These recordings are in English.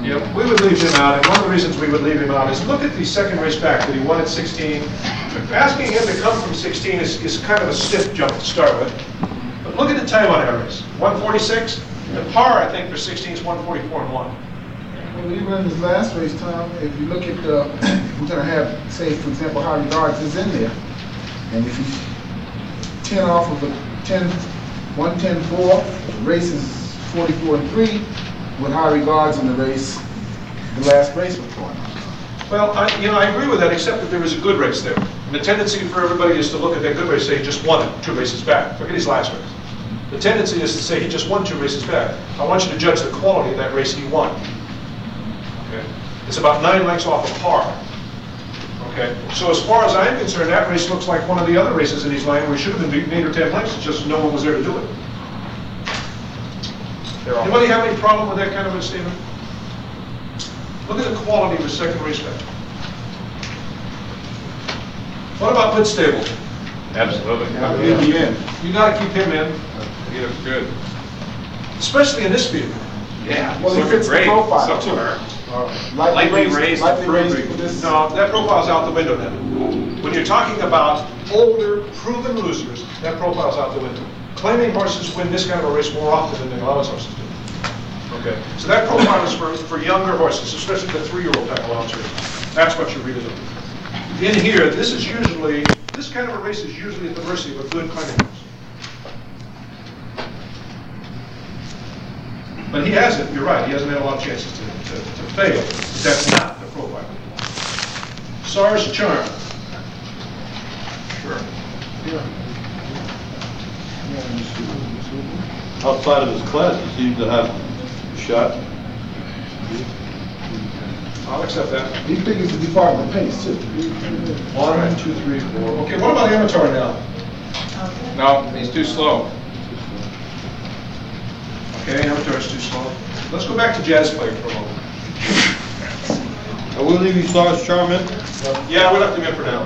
Yeah, we would leave him out, and one of the reasons we would leave him out is look at the second race back that he won at 16. Asking him to come from 16 is kind of a stiff jump to start with. But look at the time on that race, 146. The par, I think, for 16 is 144 and 1. Well, even in his last race, Tom, if you look at the, we're going to have, say, for example, Harvey Guards is in there. And if he's 10 off of a 110-4, the race is 44-3, with Harvey Guards in the race, the last race before. Well, I agree with that, except that there was a good race there. And the tendency for everybody is to look at that good race and say he just won it 2 races back. Look at his last race. The tendency is to say he just won 2 races back. I want you to judge the quality of that race he won. Okay? It's about 9 lengths off of par. Okay? So as far as I'm concerned, that race looks like one of the other races in his line where he should have been beaten 8 or 10 lengths. It's just no one was there to do it. Anybody have any problem with that kind of a statement? Look at the quality of the second race back. What about Whitstable? Absolutely. You got to keep him in. He looks good. Especially in this field. Yeah, Well, he he's fits the looking great profile, so far. Lightly raised. for this. No, that profile's out the window now. When you're talking about older, proven losers, that profile's out the window. Claiming horses win this kind of a race more often than the allowance horses do. Okay, so that profile is for younger horses, especially the 3-year-old type allowance race. That's what you're really looking for. In here, this kind of a race is usually at the mercy of a good claiming horse. But he hasn't, you're right, he hasn't had a lot of chances to fail. But that's not the profile. SARS Charm. Sure. Outside of his class, he seems to have a shot. I'll accept that. He figures to be part of the pace, too. 1, 2, 3, 4. Okay, what about Amateur now? No, he's too slow. Okay, Amateur is too slow. Let's go back to Jazz Player for a moment. I will leave you SARS Charm in. Yeah, we left him in for now.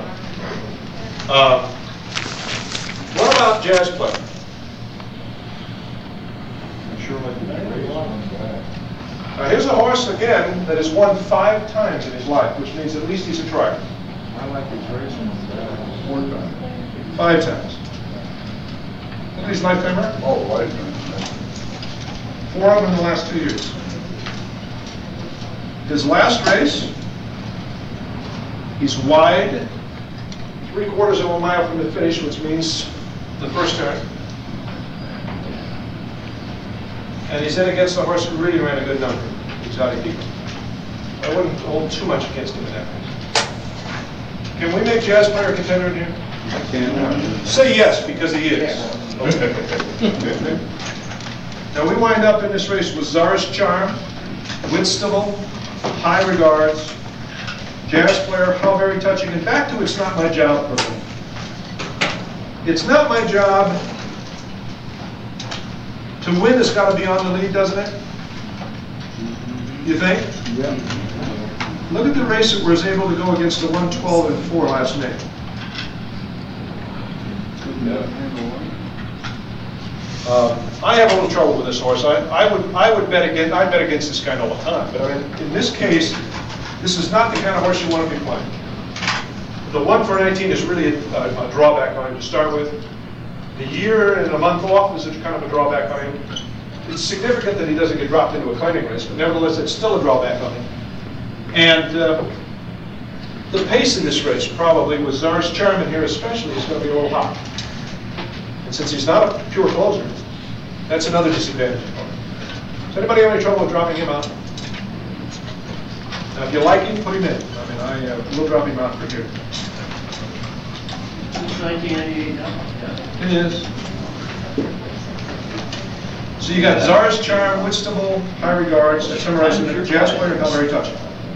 What about Jazz Player? Here's a horse, again, that has won 5 times in his life, which means at least he's a trier. I like his racing 4 times. 5 times. Look at his lifetime record. Oh, lifetime. 4 of them in the last 2 years. His last race, he's wide, 3/4 of a mile from the finish, which means the first turn. And he's in against a horse who really ran a good number, Exotic Eagle. I wouldn't hold too much against him in that race. Can we make Jazz Player a contender in here? I can't. Say yes, because he is. Okay. Now we wind up in this race with Czar's Charm, Whitstable, High Regards, Jazz Player, How Very Touching, and back to It's Not My Job for me. It's not my job. To win, it's got to be on the lead, doesn't it? You think? Yeah. Look at the race that was able to go against the 112-4 last May. I have a little trouble with this horse. I'd bet against this guy all the time. But I mean, in this case, this is not the kind of horse you want to be playing. The 1 for 19 is really a drawback on him to start with. The year and a month off is kind of a drawback on him. It's significant that he doesn't get dropped into a claiming race, but nevertheless, it's still a drawback on him. And the pace in this race, probably with Czar's Charm in here especially, is going to be a little hot. And since he's not a pure closer, that's another disadvantage for him. Does anybody have any trouble with dropping him out? Now, if you like him, put him in. I mean, we'll drop him out for here. It's 1998 now. Yeah. It is. So you got Czar's Charm, Whitstable, High Regards, that's summarizing the Jazz Player, and How Very Touching.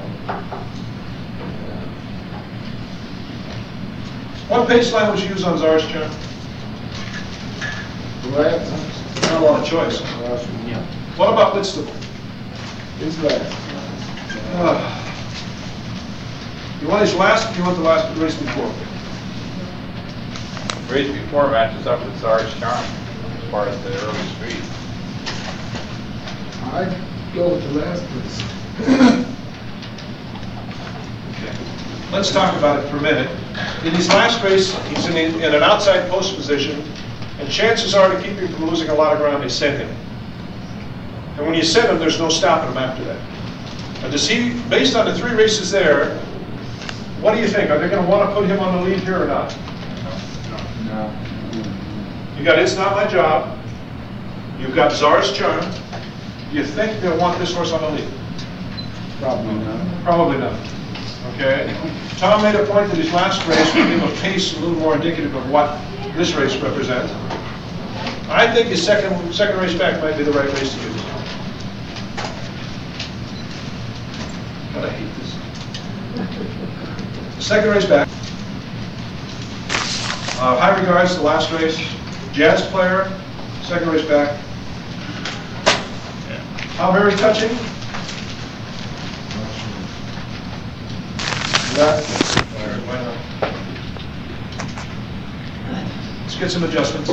What pace line would you use on Czar's Charm? Last. Not a lot of choice. Yeah. What about Whitstable? His last. You want his last, or you want the last race before? Race before matches up with Czar's Charm as far as the early speed. go with the last place. Let's talk about it for a minute. In his last race, he's in an outside post position, and chances are, to keep him from losing a lot of ground, they send him. And when you send him, there's no stopping him after that. And does he, based on the 3 races there, what do you think? Are they going to want to put him on the lead here or not? No. You got It's Not My Job. You've got Czar's Charm. Do you think they'll want this horse on the lead? Probably not. Probably not. Okay. Tom made a point that his last race would give a pace a little more indicative of what this race represents. I think his second race back might be the right race to use. But I hate this. Second race back. High Regards, the last race. Jazz Player, second race back. How Very Touching. Let's get some adjustments.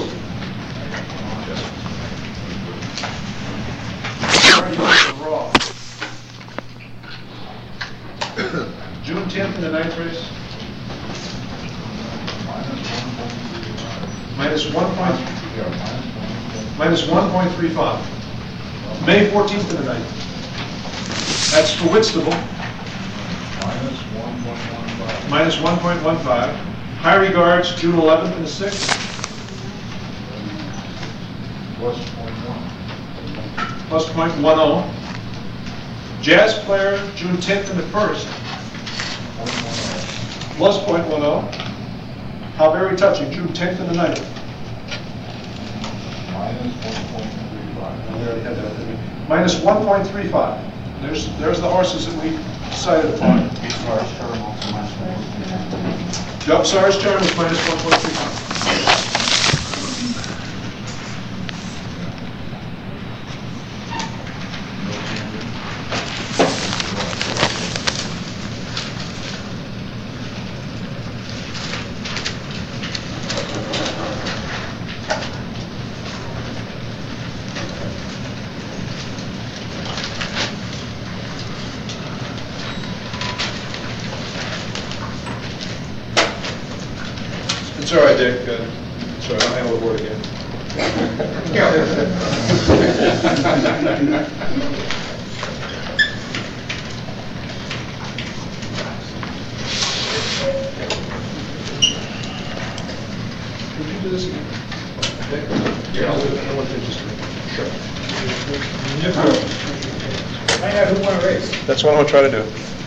Raw. June 10th in the 9th race. Minus 1.35. May 14th in the 9th. That's for Whitstable. Minus 1.15. High Regards, June 11th and the 6th. Plus 0.10. Jazz Player, June 10th and the 1st. Plus 0.10. How Very Touching, June 10th and the 9th. Minus 1.35. There's the horses that we decided upon. Yep, Czar's Charm is minus 1.35. It's all right, Dick. Sorry, I'll handle the board again. Could you do this again? Yeah, I'll do it. I want to just sure. Find out who won a race. That's what I'm going to try to do.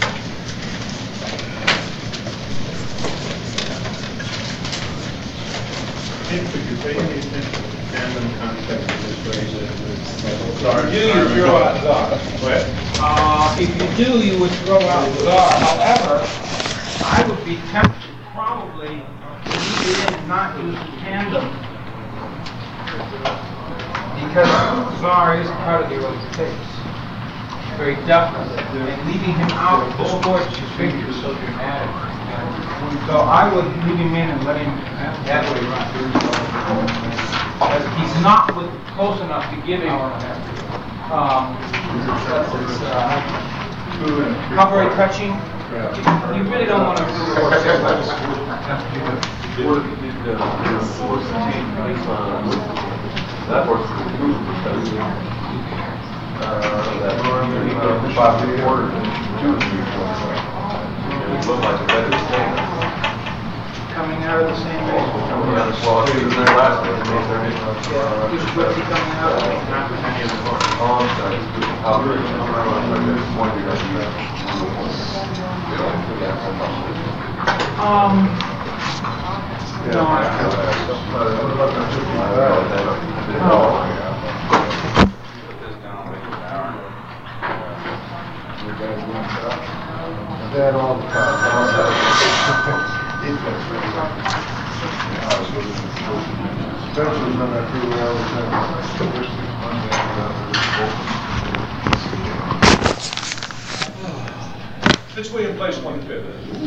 Could you pay any attention to the tandem concept of this race? You throw out Czar. If you do, you would throw out Czar. However, I would be tempted probably to leave it in and not use the tandem. Because Czar is part of the early stakes. Very definitely. And leaving him out of the sport just figures so dramatic. So I would leave him in and let him that way run. He's not close enough to give him how very touching. You really don't want to do That horse is improved because that 5 3/4 and 2 3/4. It looked like a better stand. coming out of the same race. Coming out of the slow, he was there last week, and they turned it. Who's Whitby coming out of? Not with any of the horses. Oh, I'm sorry. How good. No, I That all the time. Spencer's on that freeway all the time. Fitzwilliam placed 1/5.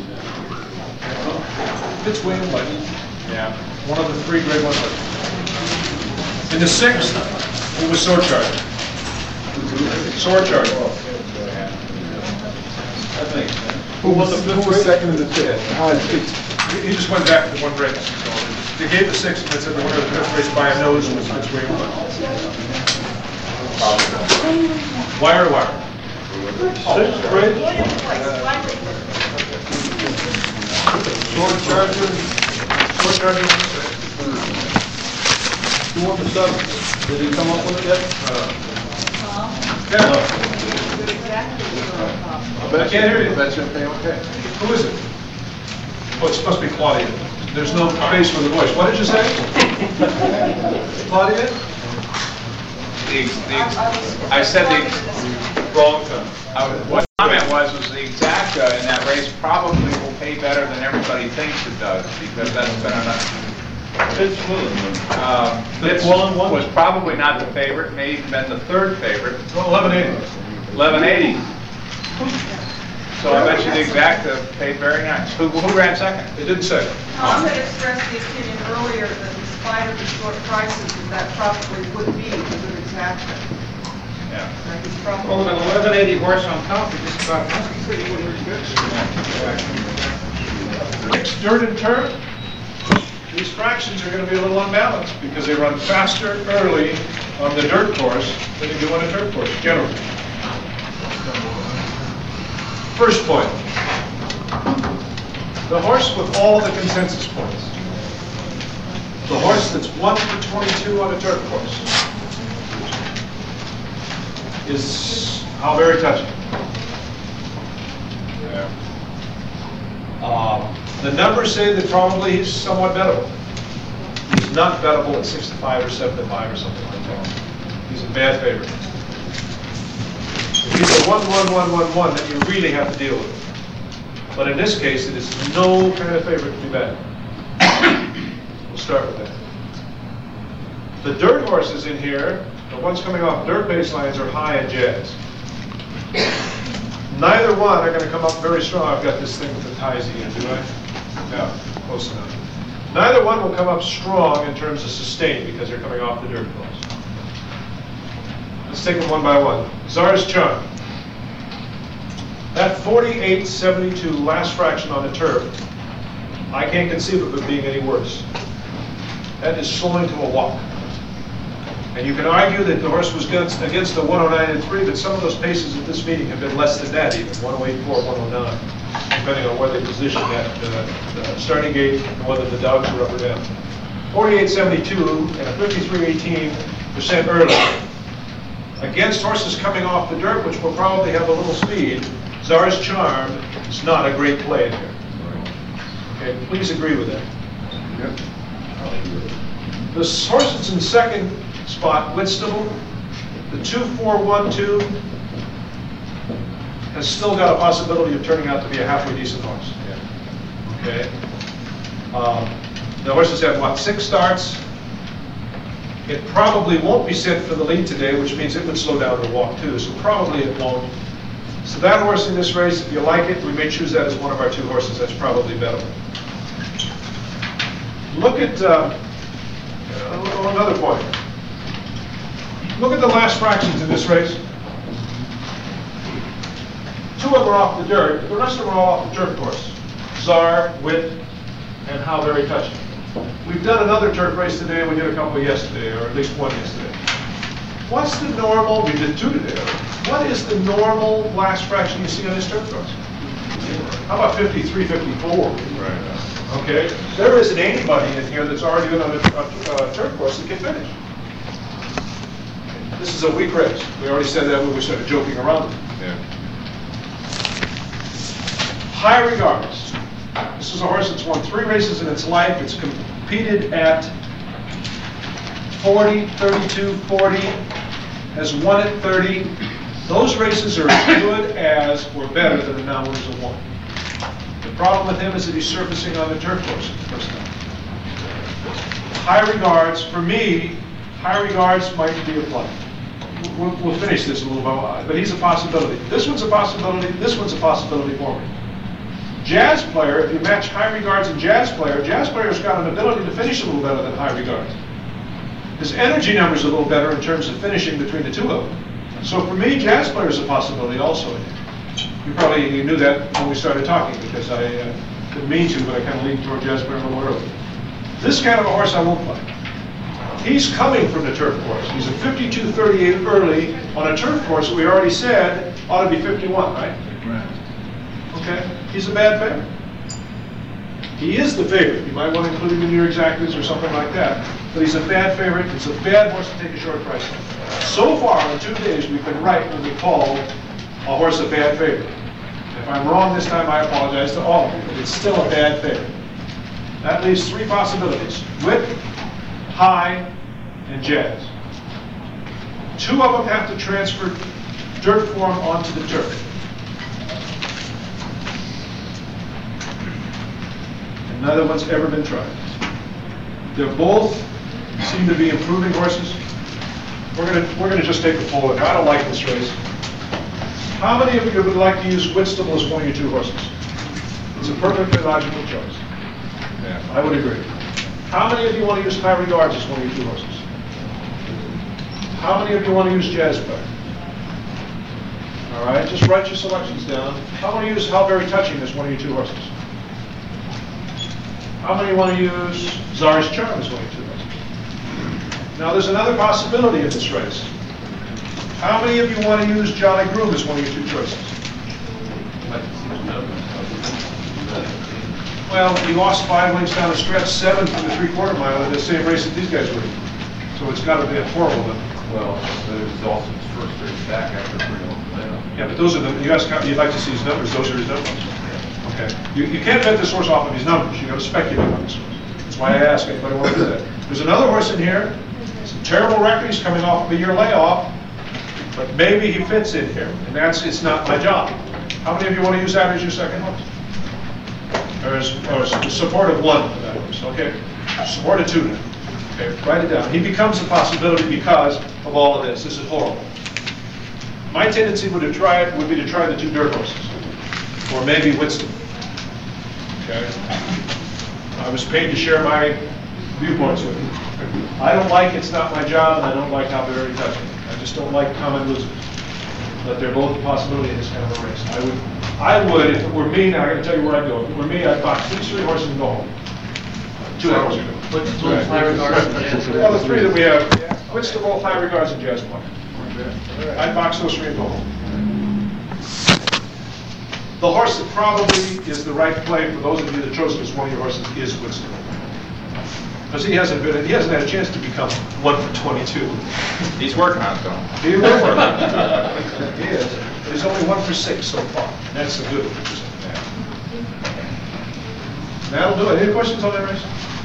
Fitzwilliam placed. Yeah. One of the 3 grade 1 horses. In the 6th, it was Sorchard. Sword Charger. Who was second in the fifth? How is it? He just went back to one race. So they gave the sixth, and said the winner of the fifth race by a nose was Fitzwilliam. Wire to wire. Sixth grade, Sword Charger, Sword Charger. who won the seventh? Did he come up with it yet? Yeah. I can't hear you. That's okay. Who is it? Oh, it must be Claudia. There's no face for the voice. What did you say? Claudia? I said the wrong term. What comment was the exacta in that race probably will pay better than everybody thinks it does, because that's been enough. Fitz was probably not the favorite, may even been the third favorite. Well, 1180. 1180. So I bet you the exacta paid very nice. Who ran second? It didn't say. Tom had expressed the opinion earlier that in spite of the short prices, that probably would be a good exacta. Yeah. He's probably. Well, with an 1180 horse on top, it just about must be pretty good. Next dirt and turf, these fractions are going to be a little unbalanced because they run faster early on the dirt course than they do on a turf course, generally. First point, the horse with all the consensus points. The horse that's 1 for 22 on a turf course is How Very Touching. The numbers say that probably he's somewhat bettable. He's not bettable at 6 to 5 or 7 to 5 or something like that. He's a bad favorite. If he's a 1-1-1-1-1, then you really have to deal with it. But in this case, it is no kind of favorite to be bad. We'll start with that. The dirt horses in here, the ones coming off dirt baselines, are high in Jazz. Neither one are going to come up very strong. I've got this thing with the ties again, do I? No, close enough. Neither one will come up strong in terms of sustain because they're coming off the dirt course. Let's take them one by one. Czar's Charm. That 48.72 last fraction on the turf, I can't conceive of it being any worse. That is slowing to a walk. And you can argue that the horse was against the 109.3, but some of those paces at this meeting have been less than that even, 108.4, 109, depending on where they position that starting gate and whether the dogs are up or down. 48.72 and a 53.18% early. Against horses coming off the dirt, which will probably have a little speed, Czar's Charm is not a great play in here. Okay, please agree with that. Yep. The horse that's in second spot, Whitstable, the 2-4-1-2, has still got a possibility of turning out to be a halfway decent horse. Okay. The horse has had, what, 6 starts? It probably won't be set for the lead today, which means it would slow down the walk too, so probably it won't. So that horse in this race, if you like it, we may choose that as one of our 2 horses. That's probably better. Look at another point. Look at the last fractions in this race. 2 of them are off the dirt. The rest of them are all off the turf course. Czar, Wit, and How Very Touching. We've done another turf race today, and we did a couple yesterday, or at least one yesterday. What's the normal, we did 2 today. What is the normal last fraction you see on this turf course? How about 53, 54? Right. Okay, there isn't anybody in here that's already been on a turf course that can finish. This is a weak race. We already said that when we started joking around. Yeah. High Regards. This is a horse that's won 3 races in its life. It's competed at 40, 32, 40, has won at 30. Those races are as good as or better than the now-winners of 1. The problem with him is that he's surfacing on the turf course for the first time. High Regards, for me, High Regards might be a play. We'll finish this a little bit, but he's a possibility. This one's a possibility. This one's a possibility for me. Jazz Player, if you match High Regards and Jazz Player's got an ability to finish a little better than High Regards. His energy number's a little better in terms of finishing between the 2 of them. So for me, jazz player is a possibility also. You knew that when we started talking, because I didn't mean to, but I kind of leaned toward jazz player a little early. This kind of a horse I won't play. He's coming from the turf course. He's a 52.38 early on a turf course that we already said ought to be 51, right? Right. Okay, he's a bad favorite. He is the favorite. You might want to include him in your exactas or something like that. But he's a bad favorite. It's a bad horse to take a short price on. So far, in 2 days, we've been right when we called a horse a bad favorite. If I'm wrong this time, I apologize to all of you, but it's still a bad favorite. That leaves 3 possibilities: Whip, High, and Jazz. 2 of them have to transfer dirt form onto the turf. And neither one's ever been tried. They both seem to be improving horses. We're gonna just take a poll. I don't like this race. How many of you would like to use Whitstable as one of your 2 horses? It's a perfectly logical choice. Yeah, I would agree. How many of you want to use High Regards as one of your 2 horses? How many of you want to use Jazz Player? All right, just write your selections down. How many use How Very Touching as one of your 2 horses? How many want to use Czar's Charm as one of your 2 horses? Now, there's another possibility in this race. How many of you want to use Jolly Groom as one of your 2 choices? Well, he lost 5 lengths down the stretch, 7 from the 3/4 mile in the same race that these guys were in. So it's got to be a horrible number. Well, there's also his first race back after 3 0. Yeah, but those are the, you'd like to see his numbers, those are his numbers. Okay. You can't bet this horse off of his numbers, you got to speculate on this horse. That's why I ask anybody want to do that. There's another horse in here, it's a terrible record, he's coming off of a year layoff, but maybe he fits in here, and it's not my job. How many of you want to use that as your second horse? Or support of 1 for that horse, okay? Support of 2 now. Okay, write it down. He becomes a possibility because of all of this. This is horrible. My tendency would be to try the 2 dirt horses, or maybe Whitstable. Okay. I was paid to share my viewpoints with you. I don't like It's Not My Job, and I don't like How Very Touching. I just don't like common losers. But they're both a possibility in this kind of a race. I would, if it were me, now I gotta tell you where I'd go. If it were me, I'd box these 3 horses and go home. 2 hours ago. High Regards and Jazz Player. Well, the 3 that we have, Whitstable, High Regards, and Jazz Player. I'd box those 3 and go home. The horse that probably is the right play for those of you that chose it as one of your horses is Whitstable. Because he hasn't had a chance to become 1 for 22. He's working on it, though. He will work. He is. But he's only 1 for 6 so far. And that's the good news. That'll do it. Any questions on that race?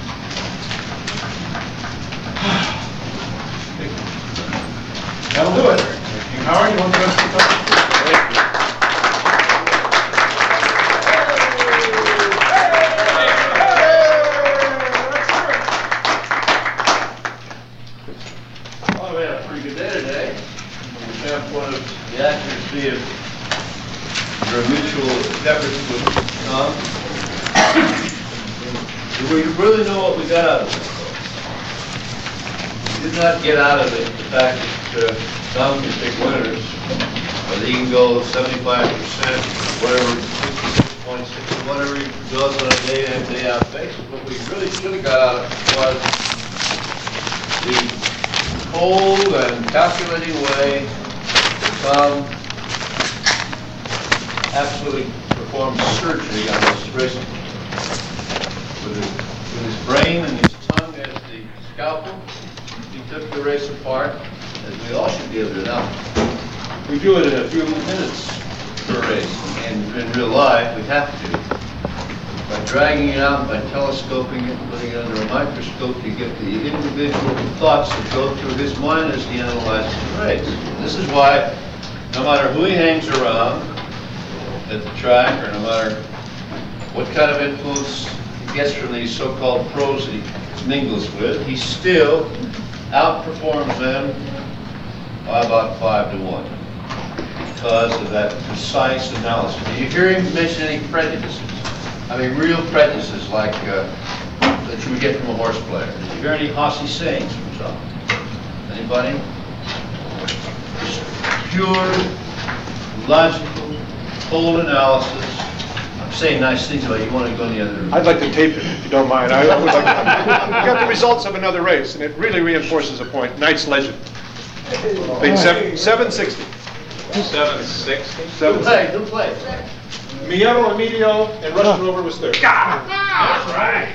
That'll do it. Howard, you want the rest of the time? Well, we had a pretty good day today, from the standpoint of the accuracy of your mutual efforts with Tom. We really know what we got out of it. We did not get out of it the fact that Tom can pick winners, or he can go 75%, whatever, 66.6, whatever he does on a day-in, day-out basis. What we really should have got out of it was the cold and calculating way that Tom absolutely performed surgery on this race. With his brain and his tongue as the scalpel, he took the race apart, as we all should be able to now. We do it in a few minutes per race, and in real life, we have to. By dragging it out, by telescoping it, putting it under a microscope, you get the individual thoughts that go through his mind as he analyzes the race. And this is why, no matter who he hangs around at the track, or no matter what kind of influence he gets from these so-called pros that he mingles with, he still outperforms them by about 5 to 1 because of that precise analysis. Do you hear him mention any prejudices? I mean, real prejudices like that you would get from a horse player. Did you hear any horsey sayings from Tom? Anybody? pure, logical, cold analysis. I'm saying nice things about it. You want to go in the other room? I'd like to tape it, if you don't mind. I would like to. We got the results of another race, and it really reinforces a point. Knight's legend. Beat 760. 760. Who played? Miero Emilio and Russian Rover was third. That's right.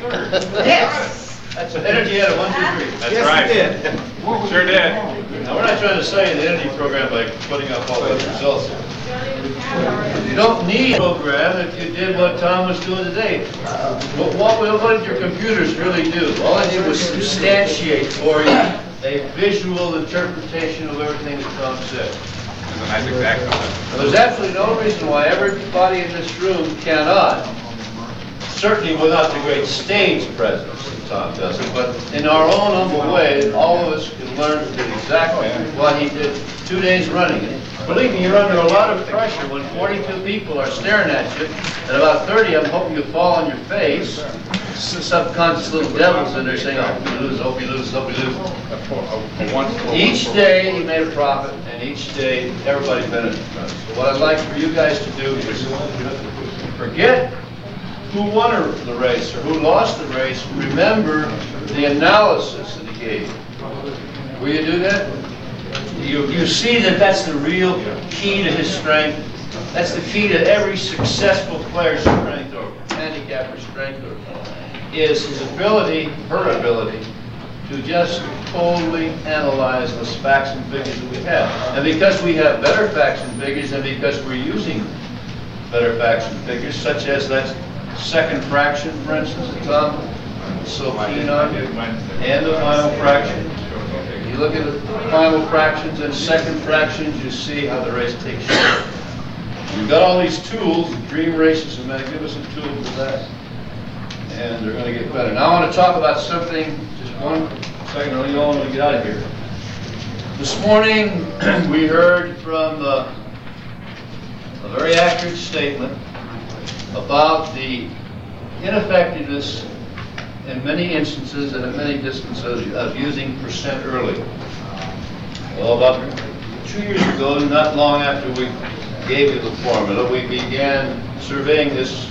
That's energy out of 1, 2, 3. That's right. Sure did. Now, we're not trying to say in the energy program by putting up all those results. You don't need a program if you did what Tom was doing today. What did your computers really do? All I did was substantiate for you a visual interpretation of everything that Tom said. That's exactly And there's absolutely no reason why everybody in this room cannot, certainly without the great stage presence that Tom does it, but in our own humble way, all of us can learn to do exactly what he did 2 days running. Believe me, you're under a lot of pressure when 42 people are staring at you, and about 30 of them hoping you fall on your face. Subconscious little devils in there saying, "Oh, we lose, oh, we lose, oh, we lose." Each day he made a profit, and each day everybody benefited from it. So what I'd like for you guys to do is forget who won the race or who lost the race. Remember the analysis that he gave. Will you do that? You see that that's the real key to his strength. That's the key to every successful player's strength or handicapper's strength, is his ability, her ability, to just totally analyze the facts and figures that we have. And because we have better facts and figures, and because we're using better facts and figures, such as that second fraction, for instance, that Tom is so keen on, and the final fraction. You look at the final fractions and second fractions, you see how the race takes shape. We've got all these tools. Dream Race is a magnificent tool for that, and they're going to get better. Now I want to talk about something, just 1 second, I don't want to get out of here. This morning we heard from a very accurate statement about the ineffectiveness in many instances and at many distances of using percent early. Well, about 2 years ago, not long after we gave you the formula, we began surveying this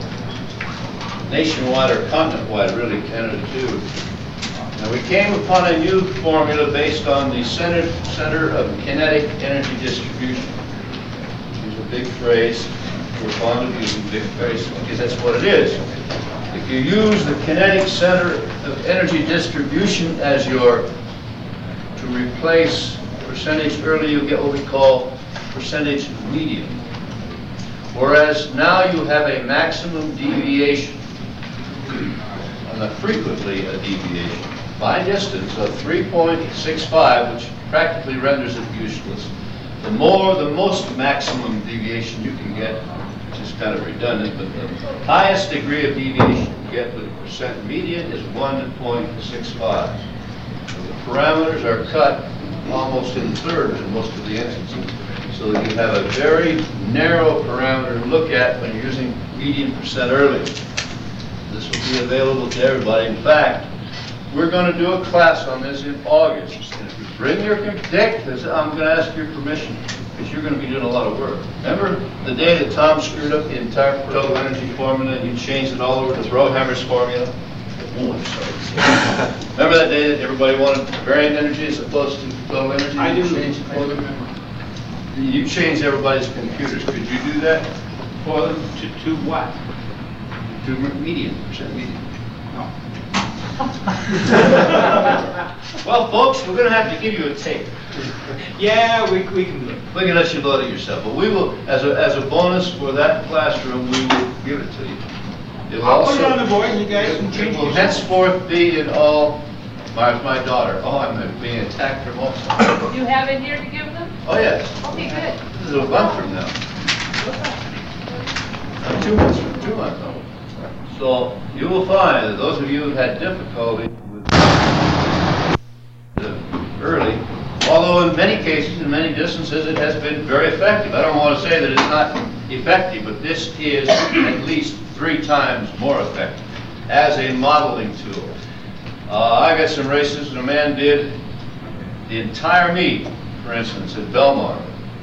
nationwide or continent-wide, really, Canada too. And we came upon a new formula based on the Center of Kinetic Energy Distribution. Use a big phrase. We're fond of using big phrases because that's what it is. If you use the kinetic center of energy distribution as your, to replace percentage early, you get what we call percentage median. Whereas now you have a maximum deviation, and not frequently a deviation, by distance of 3.65, which practically renders it useless. The most maximum deviation you can get, which is kind of redundant, but the highest degree of deviation you get with a percent median is 1.65. So the parameters are cut almost in thirds in most of the instances, so that you have a very narrow parameter to look at when you're using median percent early. This will be available to everybody. In fact, we're going to do a class on this in August. And if you bring your Dick, I'm going to ask your permission, because you're going to be doing a lot of work. Remember the day that Tom screwed up the entire total energy formula and you changed it all over to Brohammer's formula? Oh, I'm sorry. Remember that day that everybody wanted variant energy as opposed to total energy? I do. Remember. You changed everybody's computers. Could you do that for them? To what? To median, percent median. No. Well, folks, we're going to have to give you a tape. Yeah, we can do it. We can let you load it yourself, but we will, as a bonus for that classroom, we will give it to you. It will I'll put it also- on the board and you guys can It change will it. henceforth be in all, my daughter, oh, I'm being attacked from all sides. You have it here to give them? Oh, yes, Okay, good. this is a month from now. 2 months from 2 months, no. So you will find that those of you who had difficulty with the early, although in many cases, in many distances, it has been very effective. I don't want to say that it's not effective, but this is at least 3 times more effective as a modeling tool. I got some races, and a man did the entire meet, for instance, at Belmont,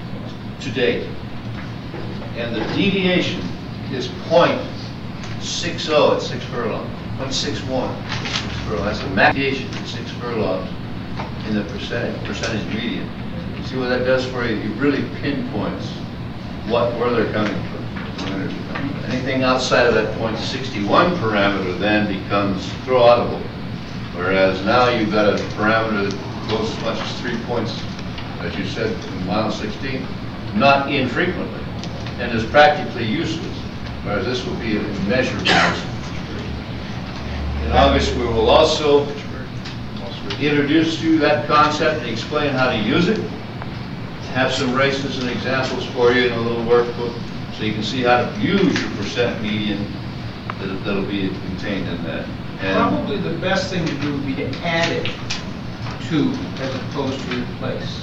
to date. And the deviation is .60 at 6 furlongs, 0.61 at 6 furlongs. That's a max deviation at 6 furlongs in the percentage median. You see what that does for you? It really pinpoints where they're coming from. Anything outside of that .61 parameter then becomes throw-outable. Whereas now you've got a parameter that goes as much as 3 points, as you said, in mile 16, not infrequently, and is practically useless. Whereas this will be a measurable. In August, we will also introduce you that concept and explain how to use it. Have some races and examples for you in a little workbook so you can see how to use your percent median that'll be contained in that. And Probably the best thing to do would be to add it to as opposed to replace.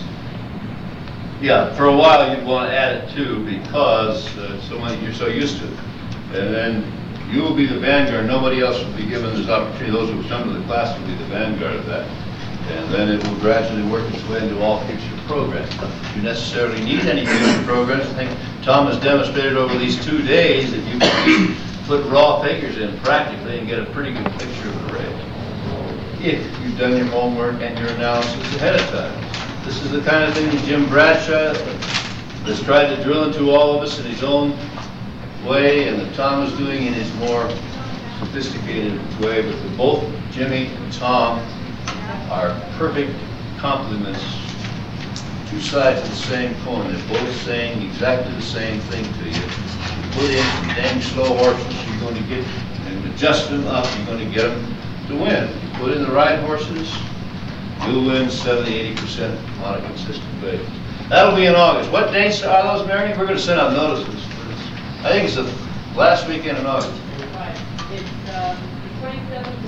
yeah, for a while you'd want to add it too because you're so used to it. And then you will be the vanguard. Nobody else will be given this opportunity. Those who come to the class will be the vanguard of that. And then it will gradually work its way into all future programs. You necessarily need any future programs. I think Tom has demonstrated over these 2 days that you can put raw figures in practically and get a pretty good picture of the rate if you've done your homework and your analysis ahead of time. This is the kind of thing that Jim Bradshaw has tried to drill into all of us in his own way, and that Tom is doing in his more sophisticated way. But both Jimmy and Tom are perfect complements, two sides of the same coin. They're both saying exactly the same thing to you. You put in some dang slow horses, you're going to get, and adjust them up, you're going to get them to win. You put in the right horses, you'll win 70–80% on a consistent basis. That'll be in August. What dates are those, Mary? We're going to send out notices. I think it's the last weekend in August. Right. It's the 27th and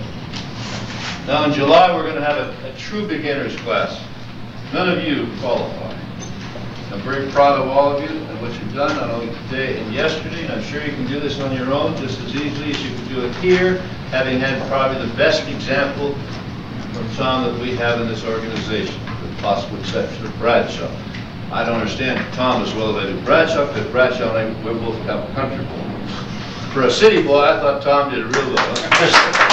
28th. Now in July, we're going to have a true beginner's class. None of you qualify. I'm very proud of all of you and what you've done, not only today and yesterday, and I'm sure you can do this on your own just as easily as you can do it here, having had probably the best example from Tom that we have in this organization, with the possible exception of Bradshaw. I don't understand Tom as well as I do Bradshaw, because Bradshaw and I, we're both comfortable. For a city boy, I thought Tom did real well.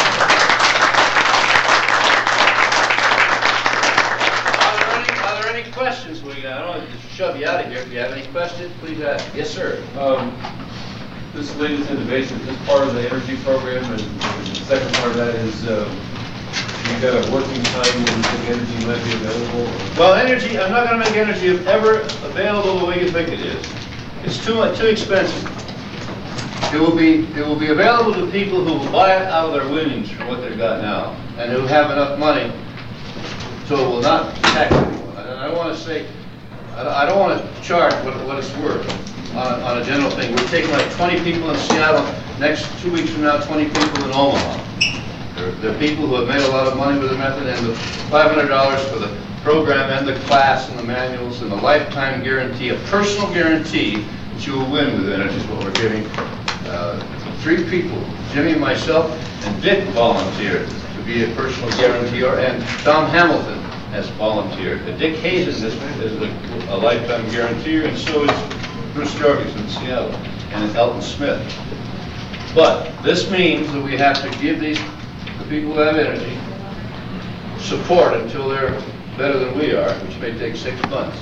Questions we got? I don't want to shove you out of here. If you have any questions, please ask. Yes, sir. This latest innovation is part of the energy program, and the second part of that is you've got a working time when you think energy might be available. Well, energy, I'm not going to make energy ever available the way you think it is. It's too expensive. It will be available to people who will buy it out of their winnings from what they've got now, and who have enough money so it will not tax anyone. I want to say, I don't want to charge what it's worth on a general thing. We're taking like 20 people in Seattle, next 2 weeks from now, 20 people in Omaha. They're people who have made a lot of money with the method, and the $500 for the program and the class and the manuals and the lifetime guarantee, a personal guarantee that you will win with energy is what we're giving. 3 people, Jimmy, myself, and Dick volunteered to be a personal guarantor, and Tom Hamilton has volunteered. Dick Hazen is a lifetime guarantor, and so is Bruce Jarvis in Seattle, and Elton Smith. But this means that we have to give the people who have energy support until they're better than we are, which may take 6 months.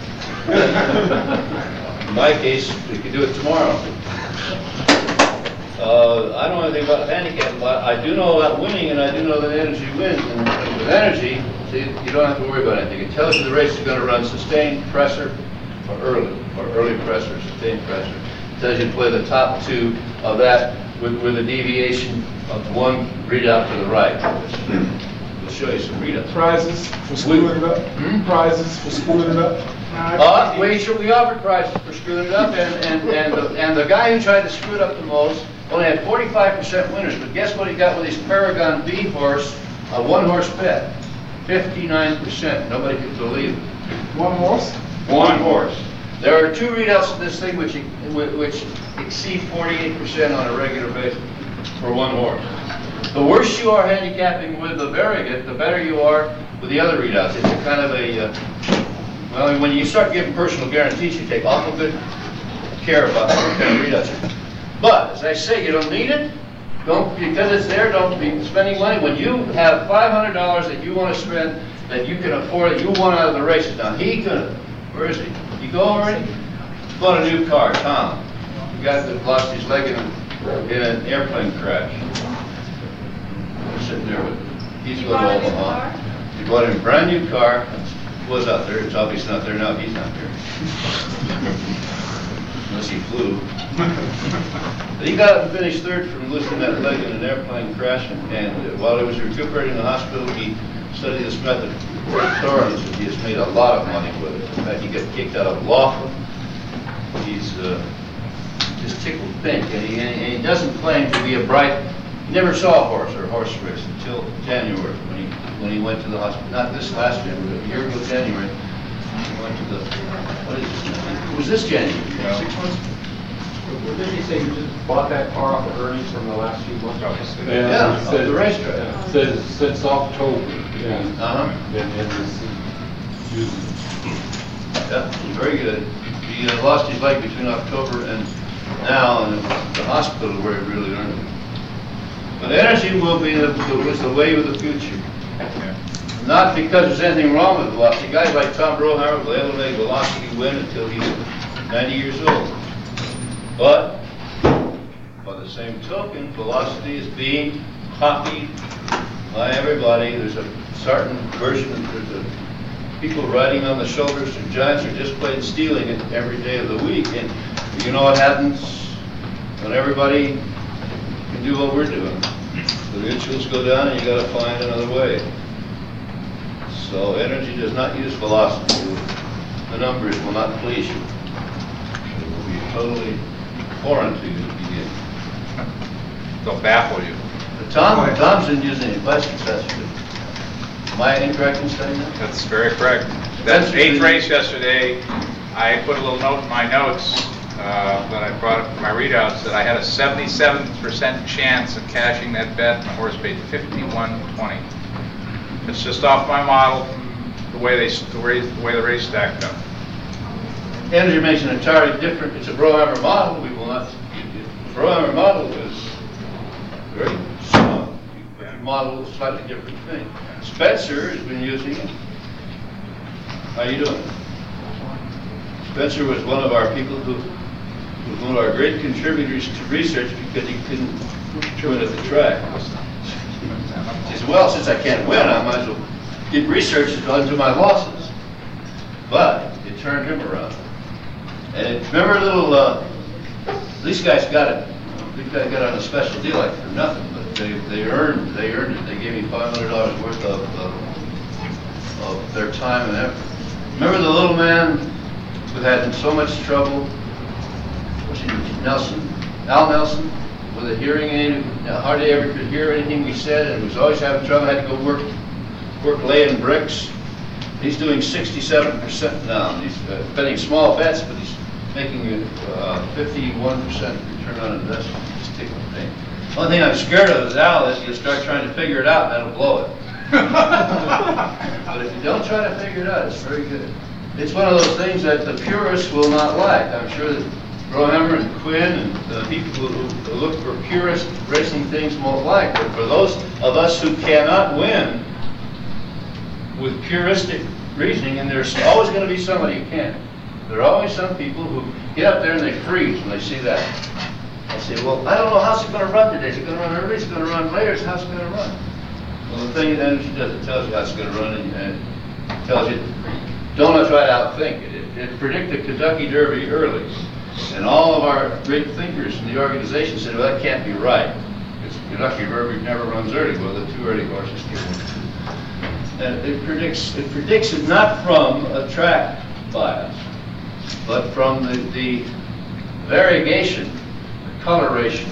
In my case, we can do it tomorrow. I don't know anything about handicap, but I do know about winning, and I do know that energy wins. And with energy, see, you don't have to worry about anything. It tells you the race is going to run sustained pressure or early pressure, sustained pressure. It tells you to play the top 2 of that with a deviation of 1 readout to the right. We'll show you some readouts. Prizes for screwing it up? Prizes for screwing it up? We offered prizes for screwing it up, and the guy who tried to screw it up the most only had 45% winners, but guess what he got with his Paragon B horse, a 1-horse bet? 59%. Nobody could believe it. 1 horse? 1 horse. There are 2 readouts of this thing which exceed 48% on a regular basis for 1 horse. The worse you are handicapping with the Variegate, the better you are with the other readouts. It's a kind of a Well, when you start giving personal guarantees, you take awful good care about what kind of readouts you. But, as I say, you don't need it. Don't, because it's there, don't be spending money. When you have $500 that you want to spend, that you can afford, that you want out of the races. Now, he could, where is he? You go already? Bought a new car, Tom. The guy that lost his leg in an airplane crash. Sitting there with, he's going to Omaha. He bought him a brand new car. Was out there. It's obviously not there now. He's not there. Unless he flew. But he got up and finished third from losing that leg in an airplane crash. And while he was recuperating in the hospital, he studied this method thoroughly. He has made a lot of money with it. In fact, he got kicked out of Laughlin. He's just tickled pink. And he doesn't claim to be a bright. He never saw a horse or a horse race until January when he went to the hospital. Not this last January, but a year ago January. He went to the, what is this? It was this January, 6 months? Didn't he say you just bought that car off of earnings from the last few months? Yeah, off the racetrack. It says since October. Yeah. And this using. Yeah, he's very good. He lost his leg between October and now, and the hospital where he really learned it. But energy will be the wave of the future. Not because there's anything wrong with velocity. Guys like Tom Broheimer will able to make velocity win until he's 90 years old. But, by the same token, velocity is being copied by everybody. There's a certain version, there's people riding on the shoulders of giants are just plain stealing it every day of the week. And you know what happens when everybody can do what we're doing? The mutuals go down and you got to find another way. So energy does not use velocity. The numbers will not please you. It will be totally foreign to you to begin. They'll baffle you. But Tom's didn't use any plastics, that's good. Am I incorrect in saying that? That's very correct. That 8th race yesterday, I put a little note in my notes when I brought up my readouts that I had a 77% chance of cashing that bet, and the horse paid 51.20. It's just off my model, the way the race stacked up. Energy makes an entirely different, it's a Broheimer model. We will not, the Broheimer model is very strong. But you model a slightly different thing. Spencer has been using it. How you doing? Spencer was one of our people who was one of our great contributors to research because he couldn't win at the track. He said, well, since I can't win, I might as well get research done to my losses. But it turned him around. And remember a little, these guys got it. These guys got on a special deal like for nothing, but they earned it. They gave me $500 worth of their time and effort. Remember the little man who had so much trouble? What's his name? Al Nelson, with a hearing aid, hardly ever could hear anything we said, and was always having trouble. Had to go work laying bricks. He's doing 67% now. He's betting small bets, but he's making a 51% return on investment. Just tickle thing. One thing I'm scared of is Al is you'll start trying to figure it out, and that'll blow it. But if you don't try to figure it out, it's very good. It's one of those things that the purists will not like. I'm sure that Broheimer and Quinn and the people who look for purist racing things won't like. But for those of us who cannot win with puristic reasoning, and there's always going to be somebody who can. There are always some people who get up there and they freeze when they see that. They say, well, I don't know how's it going to run today. Is it going to run early? Is it going to run later? How's it going to run? Well, the thing that energy does, it tells you how it's going to run, and it tells you, don't try to outthink it. It predicted the Kentucky Derby early, and all of our great thinkers in the organization said, well, that can't be right. Because Kentucky Derby never runs early. Well, the two early horses get one. And it predicts it not from a track bias, but from the variegation, the coloration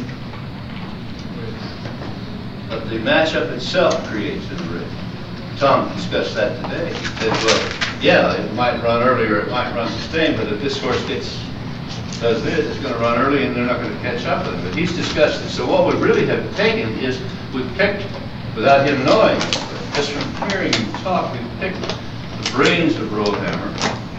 that the matchup itself creates in the race. Tom discussed that today. He said, well, yeah, it might run early or it might run sustained, but if this horse does this, it's going to run early and they're not going to catch up with him. But he's discussed it. So what we really have taken is we picked, without him knowing, just from hearing him talk, we picked the brains of Broheimer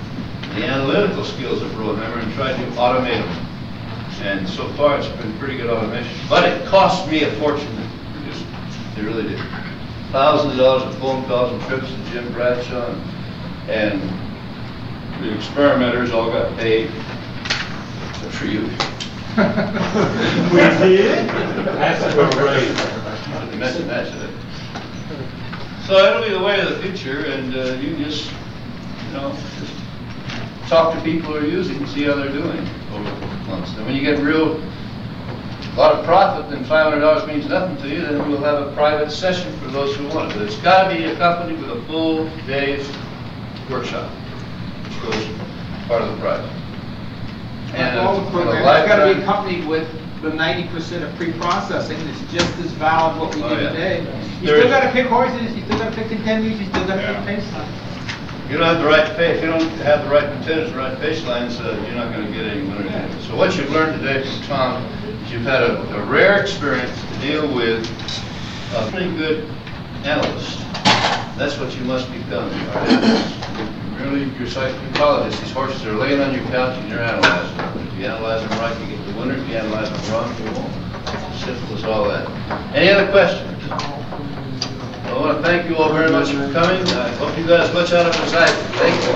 the analytical skills of Rule Member and tried to automate them. And so far, it's been pretty good automation. But it cost me a fortune to produce it. It really did. Thousands of dollars of phone calls and trips to Jim Bradshaw, and the experimenters all got paid, except for you. We did? That's a good raise. The mess and match of it. So it'll be the way of the future, and you just, just talk to people who are using and see how they're doing over months. And when you get a lot of profit, then $500 means nothing to you, then we'll have a private session for those who want it. But it's got to be accompanied with a full day's workshop, which goes part of the price. Like all the a programs, it's got to be lifetime- accompanied with the 90% of pre-processing. It's just as valid what we Oh, did yeah. today. You There still is- got to pick horses, you still got to pick contenders, you still got to Yeah. pick pace lines. You don't have the right pay, if you don't have the right contenders, the right baselines, you're not going to get any winners. So what you've learned today from Tom is you've had a rare experience to deal with a pretty good analyst. That's what you must become. Really, you're psychologist. These horses are laying on your couch and you're analyzing them. If you analyze them right, you get the winner. If you analyze them wrong, you won't. It's as simple as all that. Any other questions? I want to thank you all very much for coming. I hope you got as much out of it as I did. Thank you.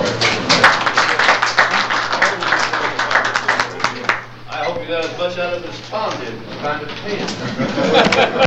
I hope you got as much out of it as Tom did from time to pay it.